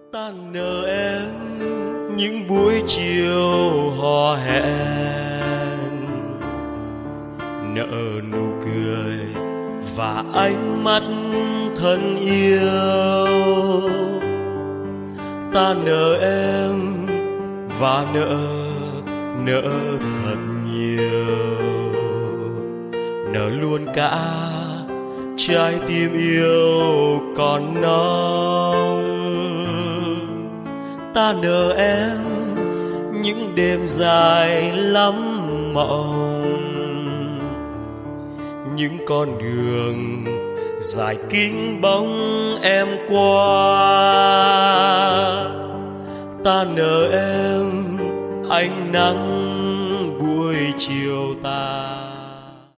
Ta nợ em những buổi chiều hò hẹn, nợ nụ cười và ánh mắt thân yêu. Ta nợ em và nợ thật nhiều, nợ luôn cả trái tim yêu còn nóng. Ta nợ em những đêm dài lắm mộng, những con đường dài kín bóng em qua. Ta nợ em ánh nắng buổi chiều tà.